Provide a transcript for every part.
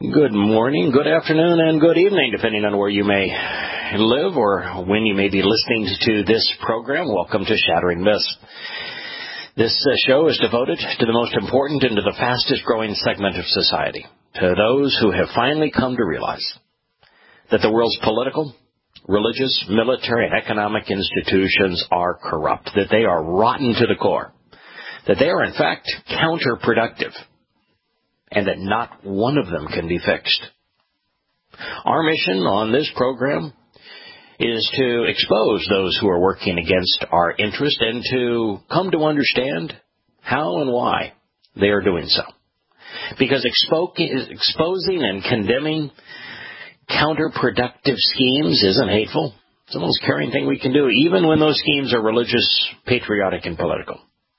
Good morning, good afternoon, and good evening, depending on where you may live or when you may be listening to this program. Welcome to Shattering Myths. This show is devoted to the most important and to the fastest-growing segment of society, to those who have finally come to realize that the world's political, religious, military, and economic institutions are corrupt, that they are rotten to the core, that they are, in fact, counterproductive, and that not one of them can be fixed. Our mission on this program is to expose those who are working against our interest and to come to understand how and why they are doing so. Because exposing and condemning counterproductive schemes isn't hateful. It's the most caring thing we can do, even when those schemes are religious, patriotic, and political.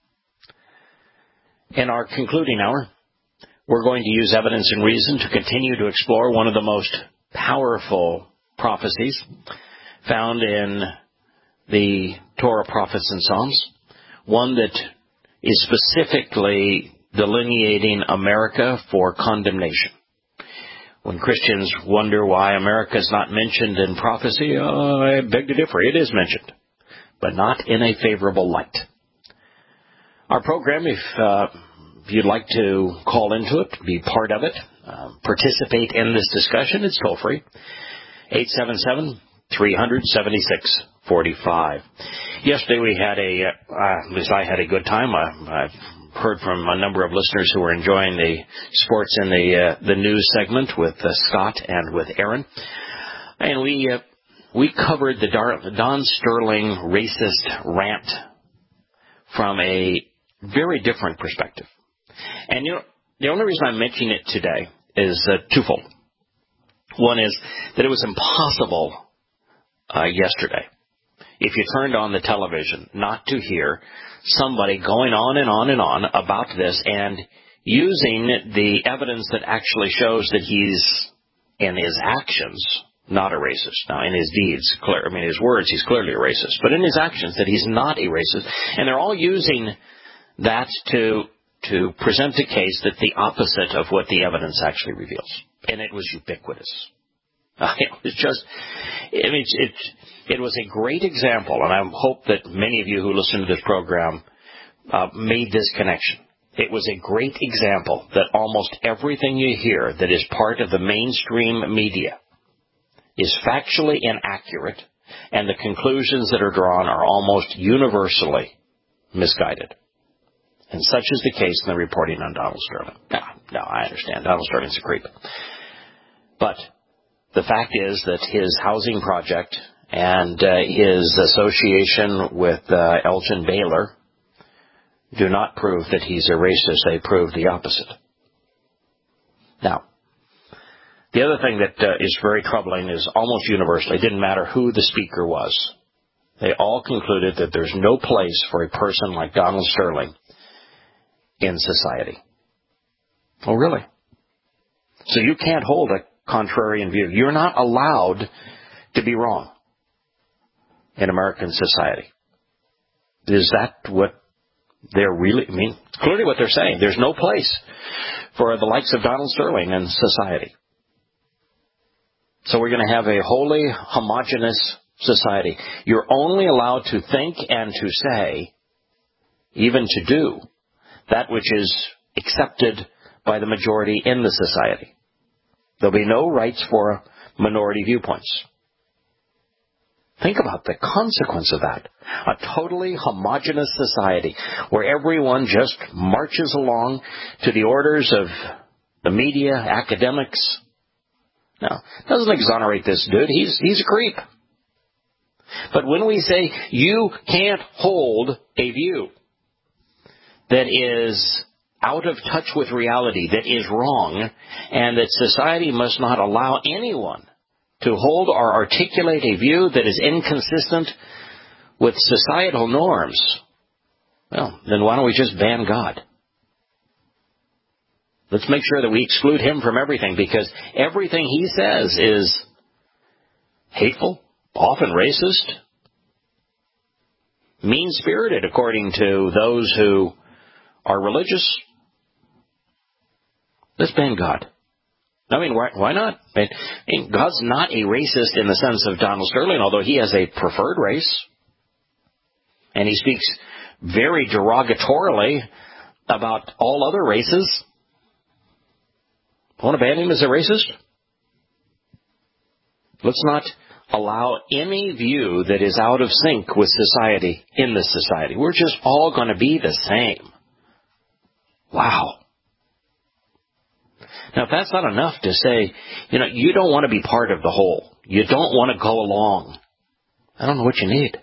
In our concluding hour, we're going to use evidence and reason to continue to explore one of the most powerful prophecies found in the Torah, Prophets, and Psalms, one that is specifically delineating America for condemnation. When Christians wonder why America is not mentioned in prophecy, I beg to differ. It is mentioned, but not in a favorable light. Our program, if you'd like to call into it, be part of it, participate in this discussion, it's toll-free, 877-300-7645. Yesterday we had at least I had a good time. I've heard from a number of listeners who were enjoying the sports in the news segment with Scott and with Aaron. And we covered the Don Sterling racist rant from a very different perspective. And, the only reason I'm mentioning it today is twofold. One is that it was impossible yesterday, if you turned on the television, not to hear somebody going on and on and on about this and using the evidence that actually shows that he's, in his actions, not a racist. Now, in his deeds, his words, he's clearly a racist. But in his actions, that he's not a racist. And they're all using that to present a case that's the opposite of what the evidence actually reveals. And it was ubiquitous. It was a great example, and I hope that many of you who listen to this program made this connection. It was a great example that almost everything you hear that is part of the mainstream media is factually inaccurate, and the conclusions that are drawn are almost universally misguided. And such is the case in the reporting on Donald Sterling. Now, I understand. Donald Sterling's a creep. But the fact is that his housing project and his association with Elgin Baylor do not prove that he's a racist. They prove the opposite. Now, the other thing that is very troubling is almost universally, it didn't matter who the speaker was. They all concluded that there's no place for a person like Donald Sterling in society. Oh, really? So you can't hold a contrarian view. You're not allowed to be wrong in American society. Is that what they're really, it's clearly what they're saying. There's no place for the likes of Donald Sterling in society. So we're going to have a wholly homogeneous society. You're only allowed to think and to say, even to do, that which is accepted by the majority in the society. There'll be no rights for minority viewpoints. Think about the consequence of that. A totally homogeneous society where everyone just marches along to the orders of the media, academics. Now, it doesn't exonerate this dude. He's a creep. But when we say you can't hold a view that is out of touch with reality, that is wrong, and that society must not allow anyone to hold or articulate a view that is inconsistent with societal norms, well, then why don't we just ban God? Let's make sure that we exclude him from everything, because everything he says is hateful, often racist, mean-spirited, according to those who are religious. Let's ban God. I mean, why not? I mean, God's not a racist in the sense of Donald Sterling, although he has a preferred race. And he speaks very derogatorily about all other races. Want to ban him as a racist? Let's not allow any view that is out of sync with society in this society. We're just all going to be the same. Wow. Now, if that's not enough to say, you don't want to be part of the whole. You don't want to go along. I don't know what you need.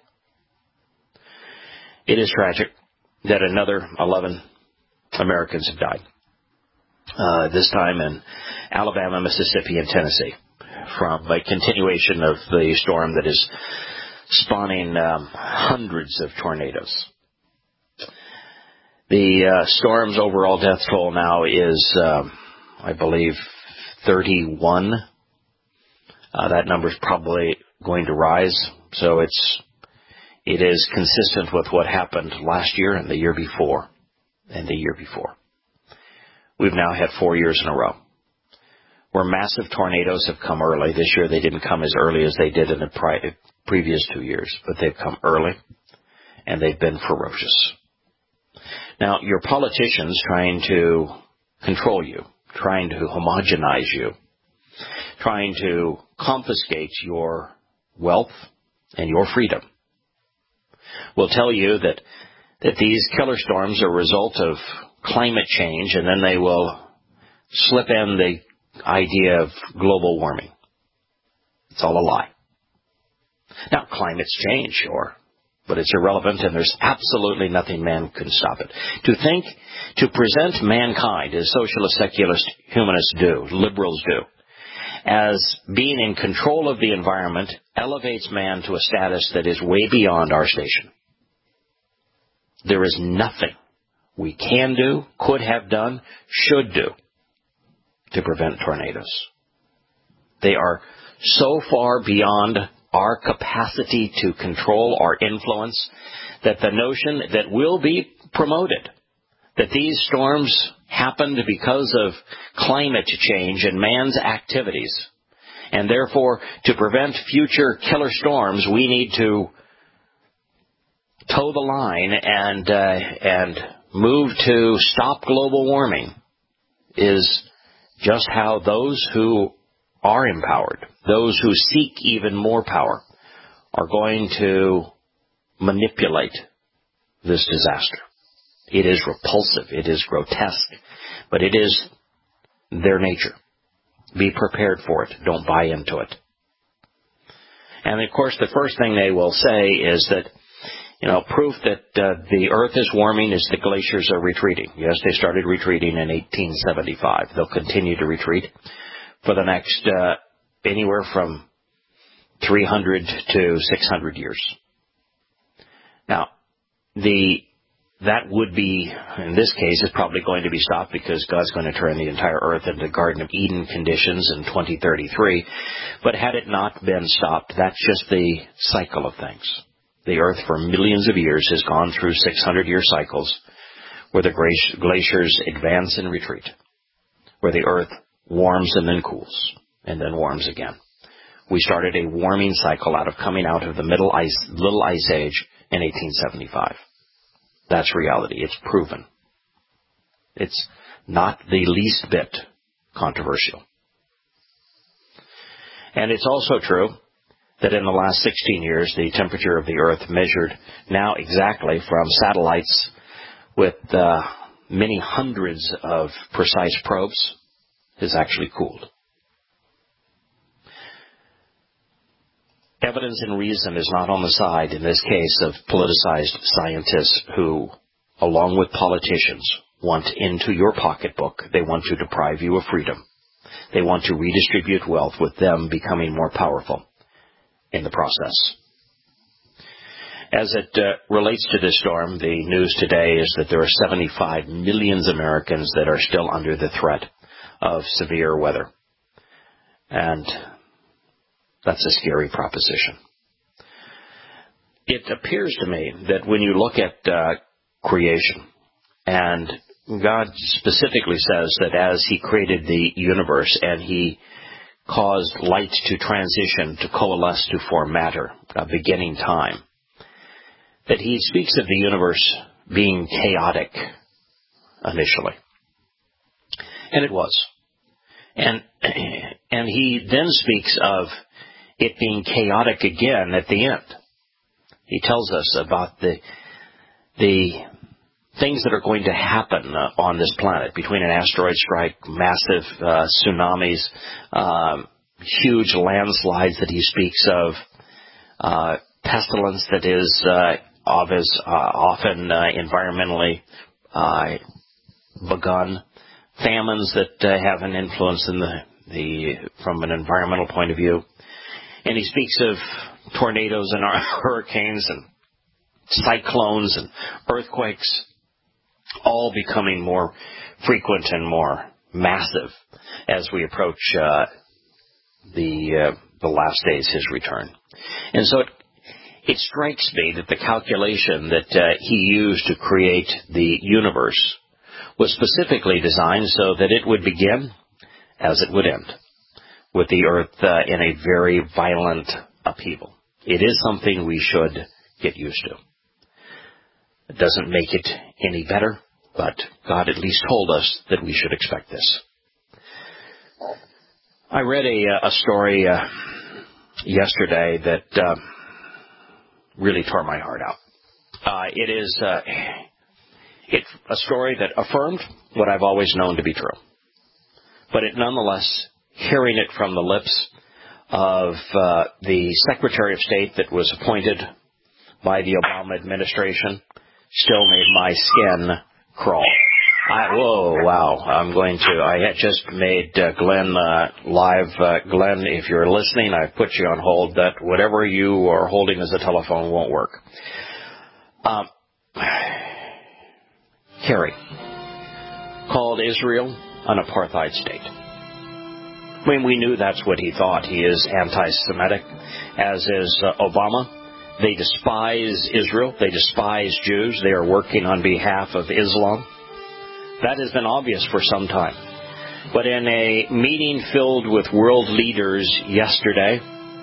It is tragic that another 11 Americans have died. This time in Alabama, Mississippi, and Tennessee from a continuation of the storm that is spawning hundreds of tornadoes. The storm's overall death toll now is, I believe, 31. That number's probably going to rise, so it is consistent with what happened last year and the year before and the year before. We've now had 4 years in a row where massive tornadoes have come early. This year they didn't come as early as they did in the previous 2 years, but they've come early and they've been ferocious. Now, your politicians trying to control you, trying to homogenize you, trying to confiscate your wealth and your freedom will tell you that these killer storms are a result of climate change, and then they will slip in the idea of global warming. It's all a lie. Now, climates change, sure, but it's irrelevant, and there's absolutely nothing man can stop it. To present mankind, as socialist, secularist, humanists do, liberals do, as being in control of the environment elevates man to a status that is way beyond our station. There is nothing we can do, could have done, should do to prevent tornadoes. They are so far beyond our capacity to control or influence that the notion that will be promoted, that these storms happened because of climate change and man's activities, and therefore to prevent future killer storms we need to toe the line and move to stop global warming, is just how those who are empowered, those who seek even more power, are going to manipulate this disaster. It is repulsive, it is grotesque, but it is their nature. Be prepared for it. Don't buy into it. And of course, the first thing they will say is that, proof that the earth is warming is the glaciers are retreating. Yes, they started retreating in 1875. They'll continue to retreat for the next anywhere from 300 to 600 years. Now, that would be, in this case, is probably going to be stopped because God's going to turn the entire earth into Garden of Eden conditions in 2033. But had it not been stopped, that's just the cycle of things. The earth for millions of years has gone through 600-year cycles where the glaciers advance and retreat, where the earth warms and then cools, and then warms again. We started a warming cycle coming out of the Little Ice Age in 1875. That's reality. It's proven. It's not the least bit controversial. And it's also true that in the last 16 years, the temperature of the earth measured now exactly from satellites with many hundreds of precise probes has actually cooled. Evidence and reason is not on the side, in this case, of politicized scientists who, along with politicians, want into your pocketbook. They want to deprive you of freedom. They want to redistribute wealth, with them becoming more powerful in the process. As it relates to this storm, the news today is that there are 75 million Americans that are still under the threat of severe weather. And that's a scary proposition. It appears to me that when you look at creation and God specifically says that as He created the universe and He caused light to transition, to coalesce, to form matter, a beginning time, that He speaks of the universe being chaotic initially. And it was. And He then speaks of it being chaotic again at the end. He tells us about the things that are going to happen on this planet between an asteroid strike, massive tsunamis, huge landslides that He speaks of, pestilence that is often environmentally begun, famines that have an influence in from an environmental point of view. And He speaks of tornadoes and hurricanes and cyclones and earthquakes, all becoming more frequent and more massive as we approach the last days, His return. And so it strikes me that the calculation that He used to create the universe was specifically designed so that it would begin as it would end, with the earth in a very violent upheaval. It is something we should get used to. It doesn't make it any better, but God at least told us that we should expect this. I read a story yesterday that really tore my heart out. It's a story that affirmed what I've always known to be true. But it nonetheless, hearing it from the lips of the Secretary of State that was appointed by the Obama administration, still made my skin crawl. I had just made Glenn live. Glenn, if you're listening, I've put you on hold. That whatever you are holding as a telephone won't work. Kerry called Israel an apartheid state. I mean, we knew that's what he thought. He is anti-Semitic, as is Obama. They despise Israel. They despise Jews. They are working on behalf of Islam. That has been obvious for some time. But in a meeting filled with world leaders yesterday,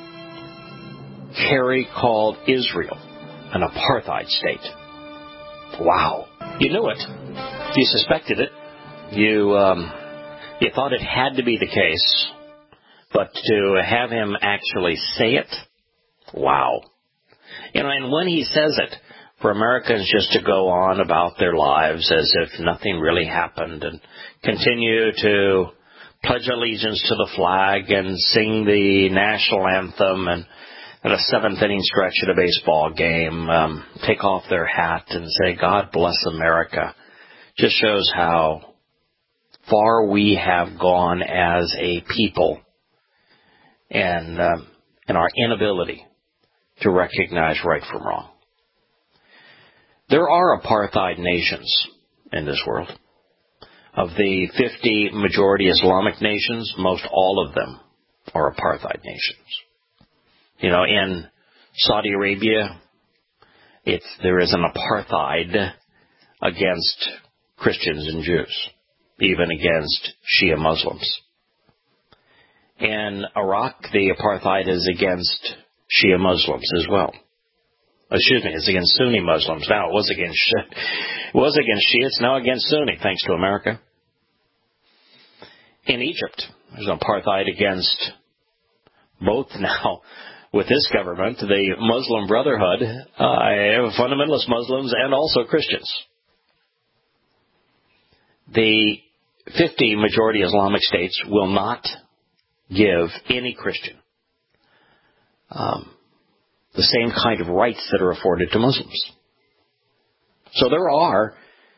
Kerry called Israel an apartheid state. Wow. You knew it. You suspected it. You thought it had to be the case. But to have him actually say it, wow. And when he says it, for Americans just to go on about their lives as if nothing really happened and continue to pledge allegiance to the flag and sing the national anthem and at a seventh-inning stretch at a baseball game, take off their hat and say, God bless America, just shows how far we have gone as a people and our inability to recognize right from wrong. There are apartheid nations in this world. Of the 50 majority Islamic nations, most all of them are apartheid nations. You know, in Saudi Arabia, there is an apartheid against Christians and Jews, even against Shia Muslims. In Iraq, the apartheid is against Shia Muslims as well. It's against Sunni Muslims. Now, it was against Shia. It's now against Sunni, thanks to America. In Egypt, there's an apartheid against both now, with this government, the Muslim Brotherhood, fundamentalist Muslims, and also Christians. The 50 majority Islamic states will not give any Christian the same kind of rights that are afforded to Muslims. So there are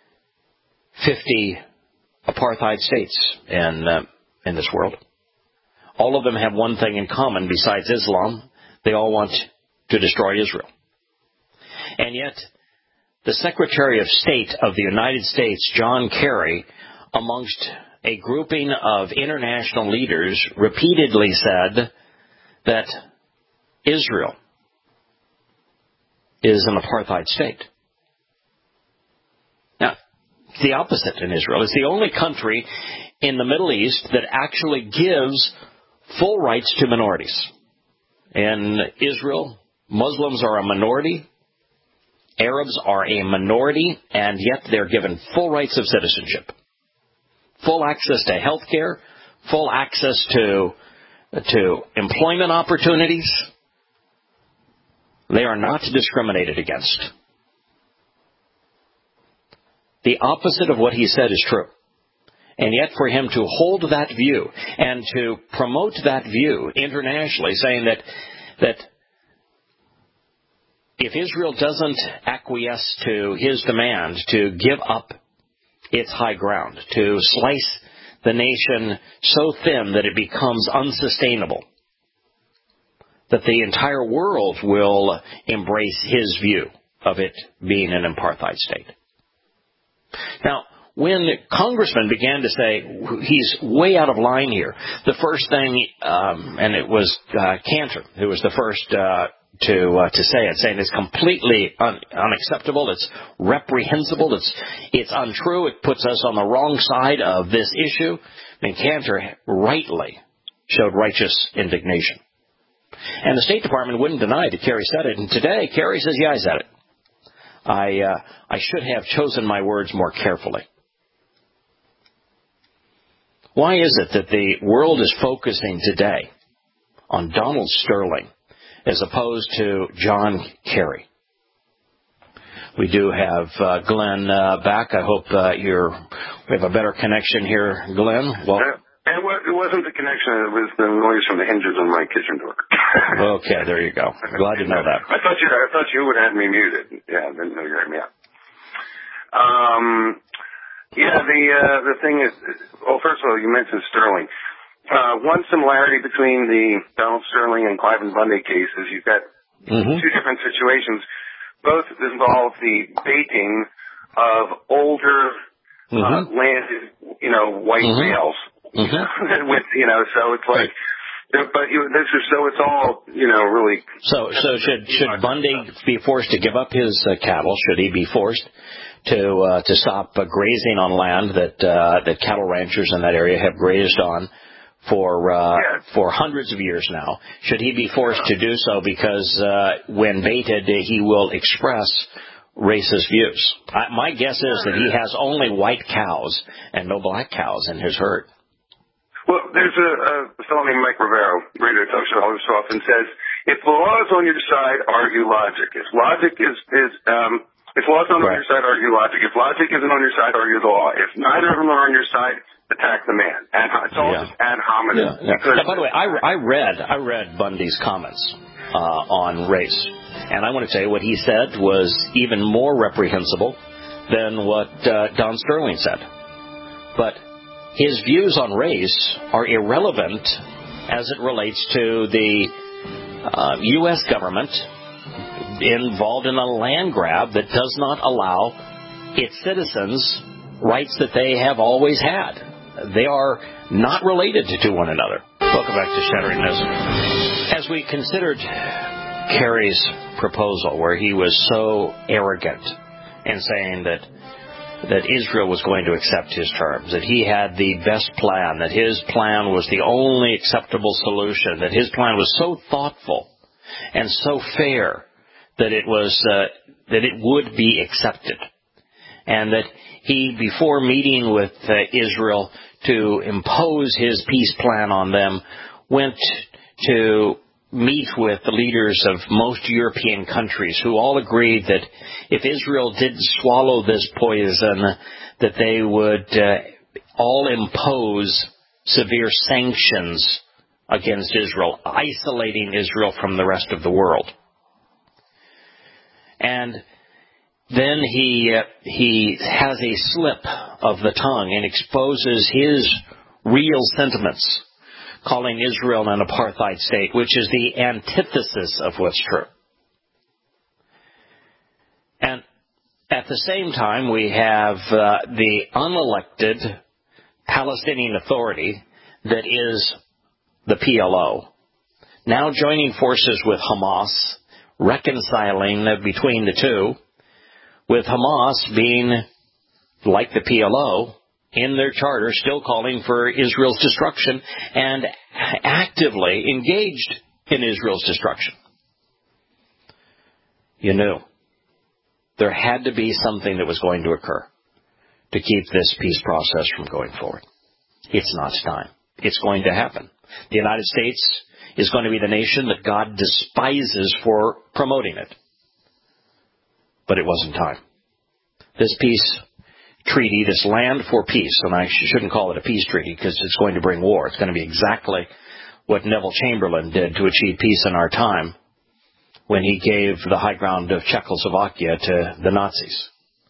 50 apartheid states in this world. All of them have one thing in common besides Islam. They all want to destroy Israel. And yet, the Secretary of State of the United States, John Kerry, amongst a grouping of international leaders, repeatedly said that Israel is an apartheid state. Now, It's the opposite in Israel. It's the only country in the Middle East that actually gives full rights to minorities. In Israel, Muslims are a minority, Arabs are a minority, and yet they're given full rights of citizenship. Full access to health care, full access to employment opportunities. They are not discriminated against. The opposite of what he said is true. And yet for him to hold that view and to promote that view internationally, saying that if Israel doesn't acquiesce to his demand to give up its high ground, to slice the nation so thin that it becomes unsustainable, that the entire world will embrace his view of it being an apartheid state. Now, when congressmen began to say he's way out of line here, the first thing, and it was Cantor who was the first to say it, saying it's completely unacceptable, it's reprehensible, it's untrue, it puts us on the wrong side of this issue. And Cantor rightly showed righteous indignation. And the State Department wouldn't deny that Kerry said it, and today Kerry says, yeah, I said it. I should have chosen my words more carefully. Why is it that the world is focusing today on Donald Sterling as opposed to John Kerry? We do have Glenn back. I hope we have a better connection here, Glenn. Well, it wasn't the connection. It was the noise from the hinges on my kitchen door. Okay, there you go. Glad to know that. I thought you would have me muted. Yeah, I didn't know you had me out. The thing is, well, first of all, you mentioned Sterling. One similarity between the Donald Sterling and Cliven Bundy cases, you've got two different situations. Both involve the baiting of older, landed, white males. With, so it's like, but this is, so it's all, really. So should Bundy be forced to give up his cattle? Should he be forced to stop grazing on land that cattle ranchers in that area have grazed on for hundreds of years now? Should he be forced to do so because when baited he will express racist views? My guess is that he has only white cows and no black cows in his herd. Well, there's a fellow named Mike Rivero, radio talk show host, often says, if the law is on your side, argue logic. If logic if law is not on your side, argue logic. If logic isn't on your side, argue the law. If neither of them are on your side, attack the man. It's all just ad hominem. Yeah. Now, by the way, I read Bundy's comments on race, and I want to tell you what he said was even more reprehensible than what Don Sterling said. But his views on race are irrelevant as it relates to the U.S. government involved in a land grab that does not allow its citizens rights that they have always had. They are not related to one another. Welcome back to Shattering News. As we considered Kerry's proposal, where he was so arrogant in saying that Israel was going to accept his terms, that he had the best plan, that his plan was the only acceptable solution, that his plan was so thoughtful and so fair that it would be accepted, and that he, before meeting with Israel to impose his peace plan on them, went to meet with the leaders of most European countries who all agreed that if Israel didn't swallow this poison, that they would all impose severe sanctions against Israel, isolating Israel from the rest of the world. And then he has a slip of the tongue and exposes his real sentiments, calling Israel an apartheid state, which is the antithesis of what's true. And at the same time, we have the unelected Palestinian Authority that is the PLO, now joining forces with Hamas, reconciling between the two, with Hamas being like the PLO, in their charter, still calling for Israel's destruction and actively engaged in Israel's destruction. You knew there had to be something that was going to occur to keep this peace process from going forward. It's not time. It's going to happen. The United States is going to be the nation that God despises for promoting it. But it wasn't time. This peace treaty, this land for peace, and I shouldn't call it a peace treaty because it's going to bring war. It's going to be exactly what Neville Chamberlain did to achieve peace in our time when he gave the high ground of Czechoslovakia to the Nazis.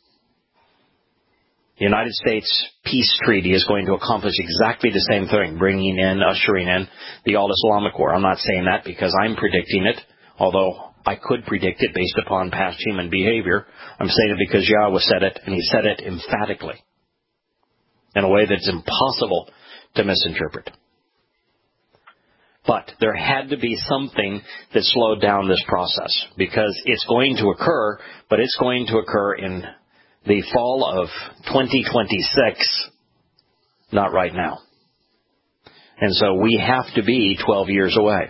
The United States peace treaty is going to accomplish exactly the same thing, ushering in the all-Islamic war. I'm not saying that because I'm predicting it, although I could predict it based upon past human behavior. I'm saying it because Yahweh said it, and he said it emphatically in a way that's impossible to misinterpret. But there had to be something that slowed down this process, because it's going to occur, but it's going to occur in the fall of 2026, not right now. And so we have to be 12 years away.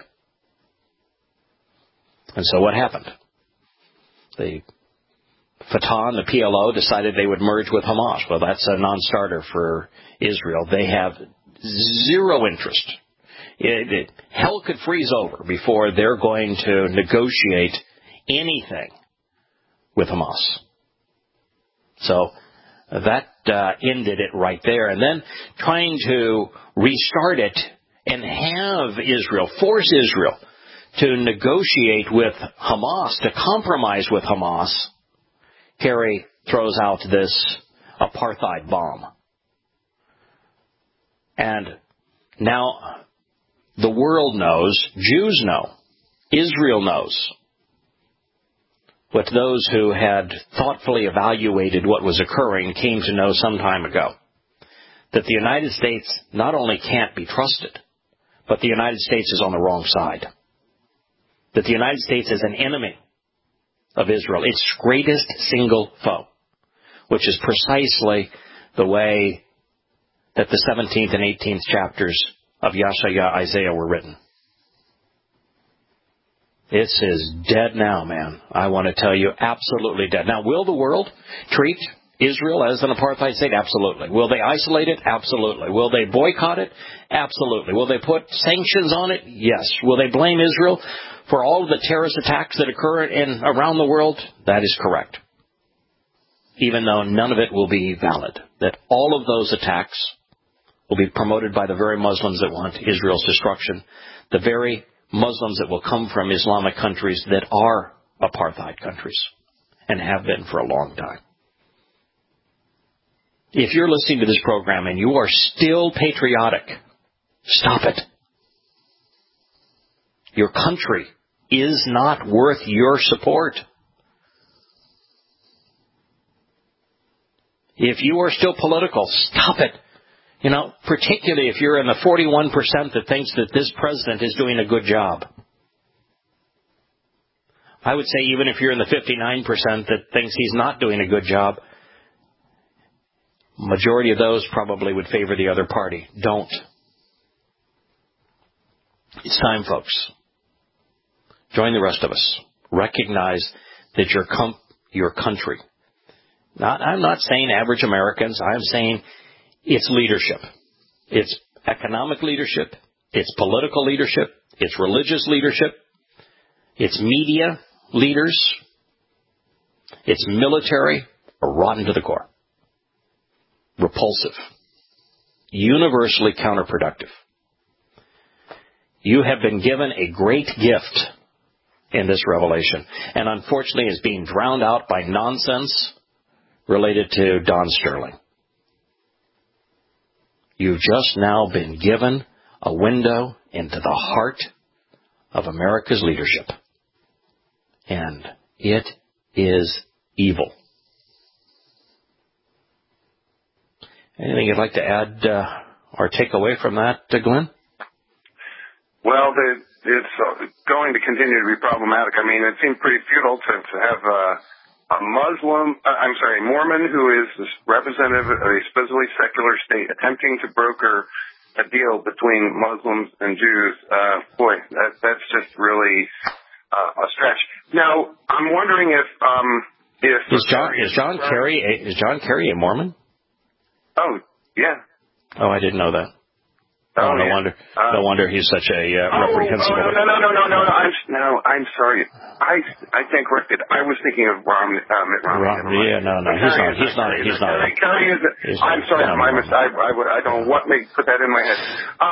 And so what happened? The Fatah and the PLO decided they would merge with Hamas. Well, that's a non-starter for Israel. They have zero interest. Hell could freeze over before they're going to negotiate anything with Hamas. So that ended it right there. And then trying to restart it and have Israel, force Israel to negotiate with Hamas, to compromise with Hamas, Kerry throws out this apartheid bomb. And now the world knows, Jews know, Israel knows, what those who had thoughtfully evaluated what was occurring came to know some time ago, that the United States not only can't be trusted, but the United States is on the wrong side. That the United States is an enemy of Israel, its greatest single foe, which is precisely the way that the 17th and 18th chapters of Yeshaya, Isaiah were written. This is dead now, man. I want to tell you, absolutely dead. Now, will the world treat Israel as an apartheid state? Absolutely. Will they isolate it? Absolutely. Will they boycott it? Absolutely. Will they put sanctions on it? Yes. Will they blame Israel for all of the terrorist attacks that occur around the world? That is correct. Even though none of it will be valid. That all of those attacks will be promoted by the very Muslims that want Israel's destruction. The very Muslims that will come from Islamic countries that are apartheid countries and have been for a long time. If you're listening to this program and you are still patriotic, stop it. Your country is not worth your support. If you are still political, stop it. You know, particularly if you're in the 41% that thinks that this president is doing a good job. I would say even if you're in the 59% that thinks he's not doing a good job, majority of those probably would favor the other party. Don't. It's time, folks. Join the rest of us. Recognize that your country. I'm not saying average Americans. I'm saying it's leadership. It's economic leadership. It's political leadership. It's religious leadership. It's media leaders. It's military are rotten to the core. Repulsive. Universally counterproductive. You have been given a great gift in this revelation, and unfortunately is being drowned out by nonsense related to Don Sterling. You've just now been given a window into the heart of America's leadership. And it is evil. Anything you'd like to add or take away from that, Glenn? Well, it's going to continue to be problematic. I mean, it seemed pretty futile to have a Mormon who is the representative of a supposedly secular state attempting to broker a deal between Muslims and Jews. That's just really a stretch. Now, I'm wondering if is John Kerry a Mormon? Oh, yeah. Oh, I didn't know that. Oh, no yeah. wonder. No wonder he's such a reprehensible. No. I'm sorry. I think corrected. I was thinking of Mitt Romney. Yeah, no. He's not. Kerry is. I'm sorry. My mistake. I don't know what made put that in my head.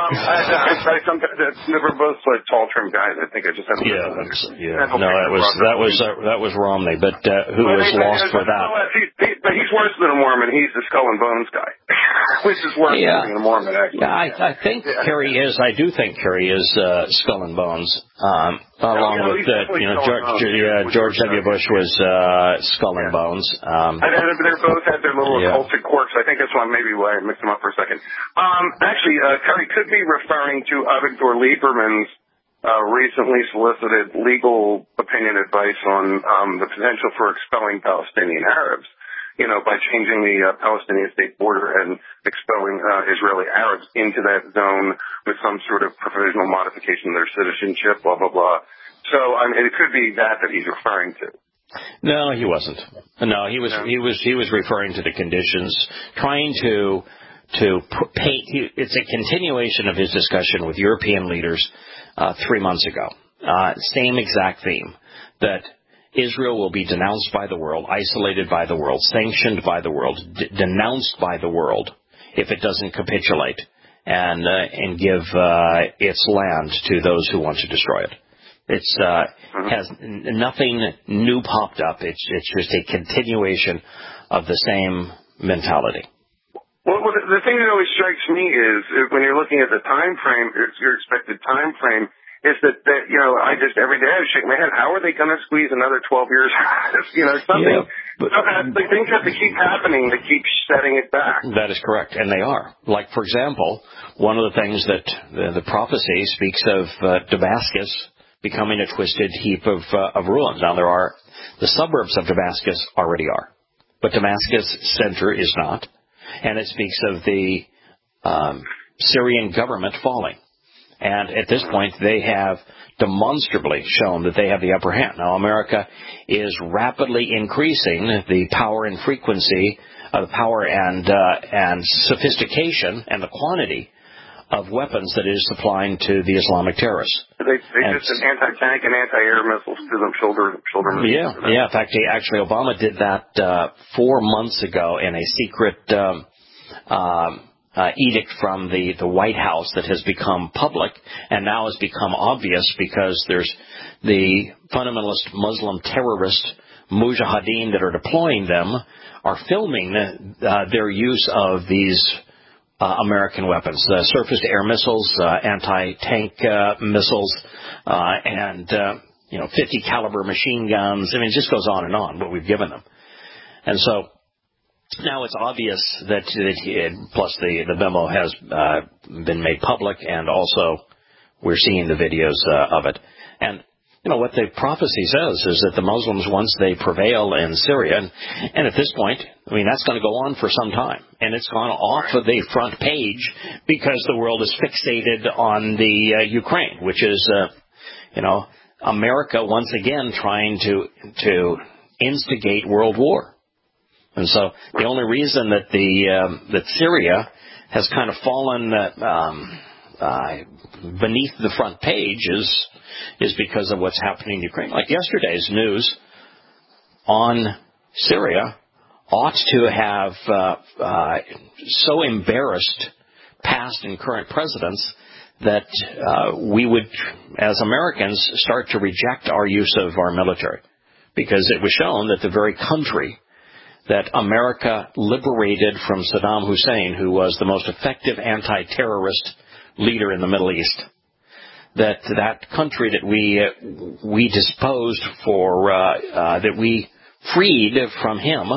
They were both like tall, trim guys. I think I just had. Yeah. No, that was Romney, but who was lost for that? But he's worse than a Mormon. He's the skull and bones guy, which is worse than a Mormon. Actually. Yeah, I think Kerry is. I do think Kerry is skull and bones. Along with George W. Bush was skull and bones. They both had their little occultic quirks. I think that's why I mixed them up for a second. Actually, Kerry could be referring to Avigdor Lieberman's recently solicited legal opinion advice on the potential for expelling Palestinian Arabs. By changing the Palestinian state border and expelling Israeli Arabs into that zone with some sort of provisional modification of their citizenship, blah, blah, blah. So, it could be that he's referring to. No, he wasn't. No, he was referring to the conditions, trying to paint. It's a continuation of his discussion with European leaders 3 months ago. Same exact theme, that Israel will be denounced by the world, isolated by the world, sanctioned by the world, denounced by the world if it doesn't capitulate and give its land to those who want to destroy it. It's has nothing new popped up. It's just a continuation of the same mentality. Well, the thing that always strikes me is when you're looking at the time frame, your expected time frame, is that I just every day I shake my head. How are they going to squeeze another 12 years? Something. The things have to keep happening to keep setting it back. That is correct, and they are. Like, for example, one of the things that the prophecy speaks of Damascus becoming a twisted heap of ruins. Now, the suburbs of Damascus already are, but Damascus center is not, and it speaks of the Syrian government falling. And at this point, they have demonstrably shown that they have the upper hand. Now, America is rapidly increasing the power and frequency, power and sophistication and the quantity of weapons that it is supplying to the Islamic terrorists. They just sent anti-tank and anti-air missiles to them, shoulder missiles. Yeah. In fact, actually, Obama did that 4 months ago in a secret edict from the White House that has become public and now has become obvious because there's the fundamentalist Muslim terrorist mujahideen that are deploying them are filming their use of these American weapons, surface-to-air missiles, anti-tank missiles, and 50 caliber machine guns. I mean, it just goes on and on what we've given them, and so. Now it's obvious that plus the memo has been made public, and also we're seeing the videos of it. And what the prophecy says is that the Muslims, once they prevail in Syria, and at this point, I mean that's going to go on for some time, and it's gone off of the front page because the world is fixated on the Ukraine, which is America once again trying to instigate world war. And so the only reason that that Syria has kind of fallen beneath the front page is because of what's happening in Ukraine. Like yesterday's news on Syria ought to have so embarrassed past and current presidents that we would, as Americans, start to reject our use of our military, because it was shown that the very country that America liberated from Saddam Hussein, who was the most effective anti-terrorist leader in the Middle East, that country that we disposed for, that we freed from him,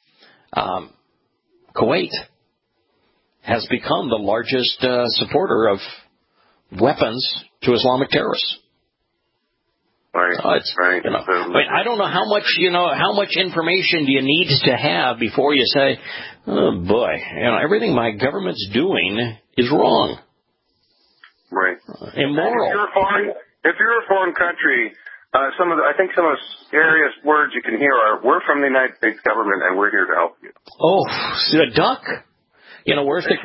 Kuwait, has become the largest supporter of weapons to Islamic terrorists. Right. Right. You know, I don't know how much information do you need to have before you say, oh boy, everything my government's doing is wrong. Right. Immoral. If you're a foreign country, I think some of the scariest words you can hear are, we're from the United States government and we're here to help you. Oh, a duck. Where's the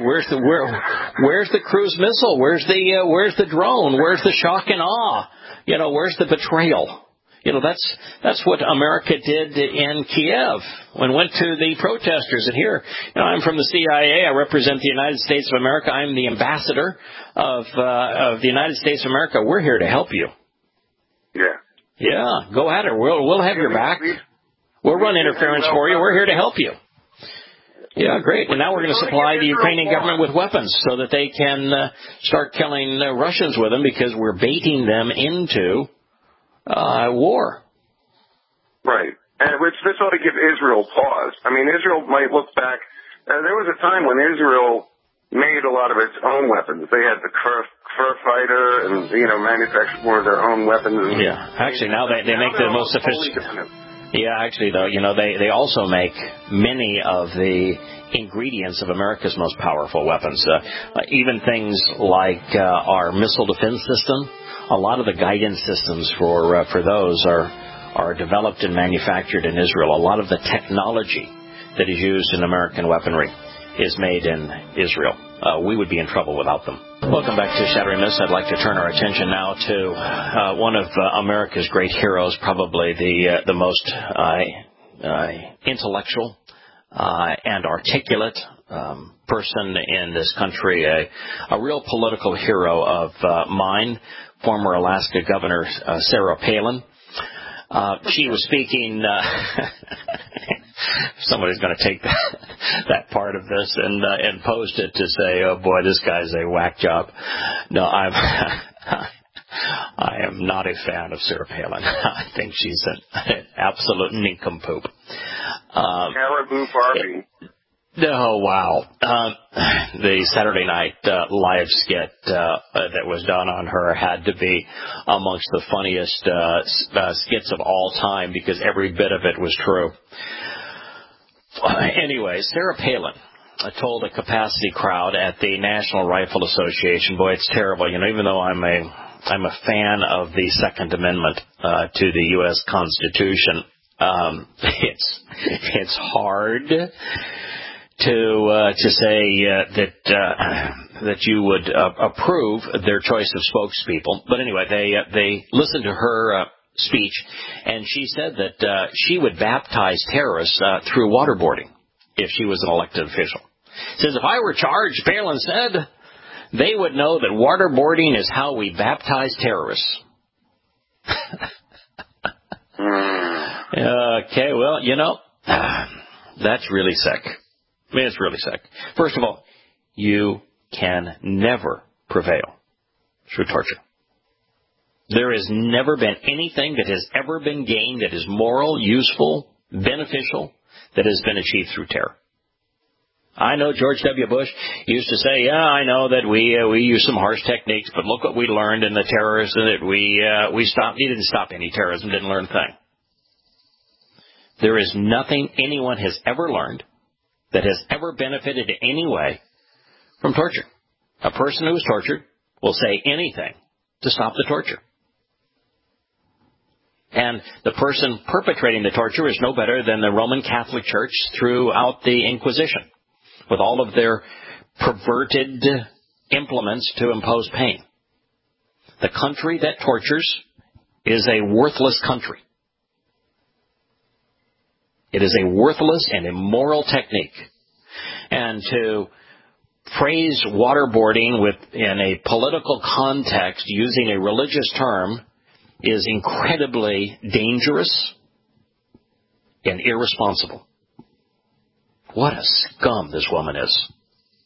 cruise missile? Where's the drone? Where's the shock and awe? Where's the betrayal? That's what America did in Kiev when it went to the protesters. And here, I'm from the CIA. I represent the United States of America. I'm the ambassador of the United States of America. We're here to help you. Yeah. Yeah, go at it. We'll have your back. We'll run interference for you. We're here to help you. Yeah, great. And now we're going to supply the Ukrainian government with weapons so that they can start killing Russians with them, because we're baiting them into war. Right. And this ought to give Israel pause. I mean, Israel might look back. There was a time when Israel made a lot of its own weapons. They had the fur fighter and, manufactured more of their own weapons. Yeah. Actually, now they make the most sophisticated. Yeah, actually, though, they also make many of the ingredients of America's most powerful weapons. Even things like our missile defense system, a lot of the guidance systems for those are developed and manufactured in Israel. A lot of the technology that is used in American weaponry is made in Israel. We would be in trouble without them. Welcome back to Shattering Myths. I'd like to turn our attention now to one of America's great heroes, probably the most intellectual and articulate person in this country, a real political hero of mine, former Alaska Governor Sarah Palin. She was speaking. Somebody's going to take that part of this and post it to say, "Oh boy, this guy's a whack job." No, I am not a fan of Sarah Palin. I think she's an absolute nincompoop. Caribou Barbie. Oh, wow. The Saturday night live skit that was done on her had to be amongst the funniest skits of all time, because every bit of it was true. Anyway, Sarah Palin told a capacity crowd at the National Rifle Association, boy, it's terrible. Even though I'm a fan of the Second Amendment to the U.S. Constitution, it's hard to say that you would approve their choice of spokespeople. But anyway, they listened to her speech, and she said that she would baptize terrorists through waterboarding if she was an elected official. Says, if I were charged, Palin said, they would know that waterboarding is how we baptize terrorists. Okay, well, that's really sick. I mean, it's really sick. First of all, you can never prevail through torture. There has never been anything that has ever been gained that is moral, useful, beneficial, that has been achieved through terror. I know George W. Bush used to say, yeah, I know that we use some harsh techniques, but look what we learned in the terrorists, and that we stopped. He didn't stop any terrorism, didn't learn a thing. There is nothing anyone has ever learned that has ever benefited in any way from torture. A person who is tortured will say anything to stop the torture. And the person perpetrating the torture is no better than the Roman Catholic Church throughout the Inquisition, with all of their perverted implements to impose pain. The country that tortures is a worthless country. It is a worthless and immoral technique. And to phrase waterboarding in a political context using a religious term is incredibly dangerous and irresponsible. What a scum this woman is.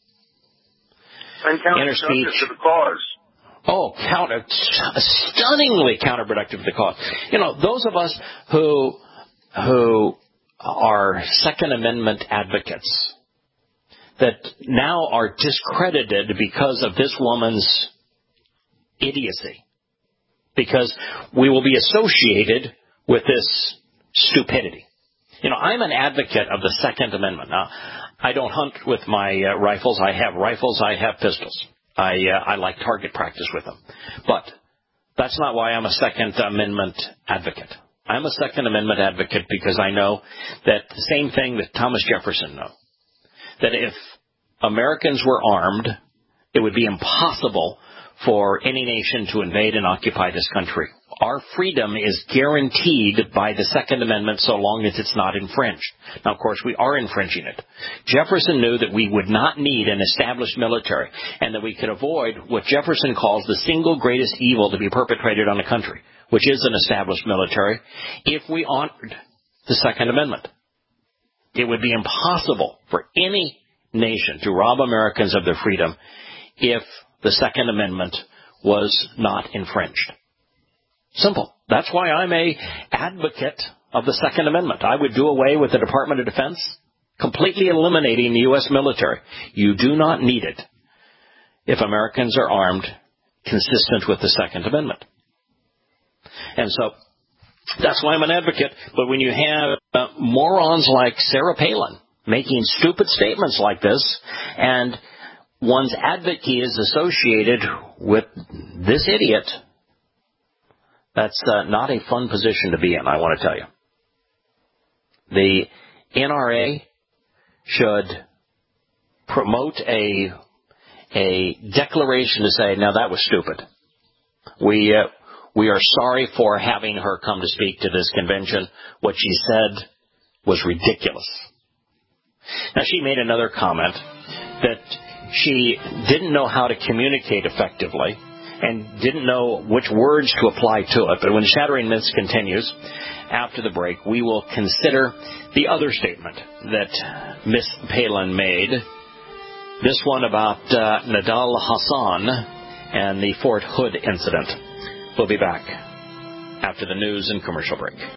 And counterproductive to the cause. Oh, stunningly counterproductive to the cause. Those of us who are Second Amendment advocates that now are discredited because of this woman's idiocy because we will be associated with this stupidity. You know, I'm an advocate of the Second Amendment. Now, I don't hunt with my rifles. I have rifles. I have pistols. I like target practice with them. But that's not why I'm a Second Amendment advocate. I'm a Second Amendment advocate because I know that the same thing that Thomas Jefferson knew, that if Americans were armed, it would be impossible for any nation to invade and occupy this country. Our freedom is guaranteed by the Second Amendment so long as it's not infringed. Now, of course, we are infringing it. Jefferson knew that we would not need an established military and that we could avoid what Jefferson calls the single greatest evil to be perpetrated on a country, which is an established military, if we honored the Second Amendment. It would be impossible for any nation to rob Americans of their freedom if the Second Amendment was not infringed. Simple. That's why I'm a advocate of the Second Amendment. I would do away with the Department of Defense, completely eliminating the U.S. military. You do not need it if Americans are armed consistent with the Second Amendment. And so that's why I'm an advocate. But when you have morons like Sarah Palin making stupid statements like this, and one's advocate is associated with this idiot, that's not a fun position to be in, I want to tell you. The NRA should promote a declaration to say, now that was stupid. We are sorry for having her come to speak to this convention. What she said was ridiculous. Now, she made another comment that she didn't know how to communicate effectively and didn't know which words to apply to it. But when Shattering Myths continues, after the break, we will consider the other statement that Miss Palin made, this one about Nidal Hasan and the Fort Hood incident. We'll be back after the news and commercial break.